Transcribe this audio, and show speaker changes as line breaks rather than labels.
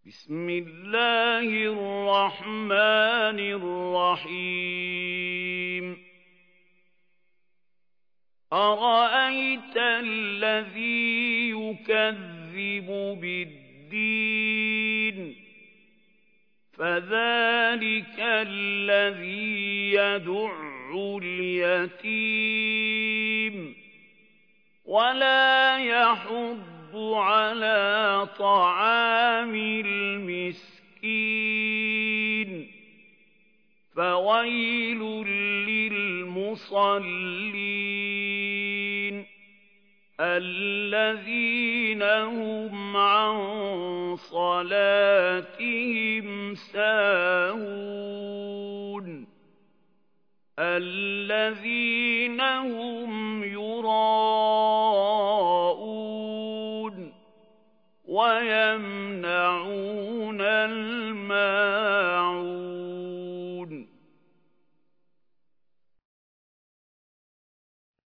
بسم الله الرحمن الرحيم أرأيت الذي يكذب بالدين فذلك الذي يدع اليتيم ولا يحض على طعام المسكين فويل للمصلين الذين هم عن صلاتهم ساهون الذين هم يراءون ويمنعون الماعون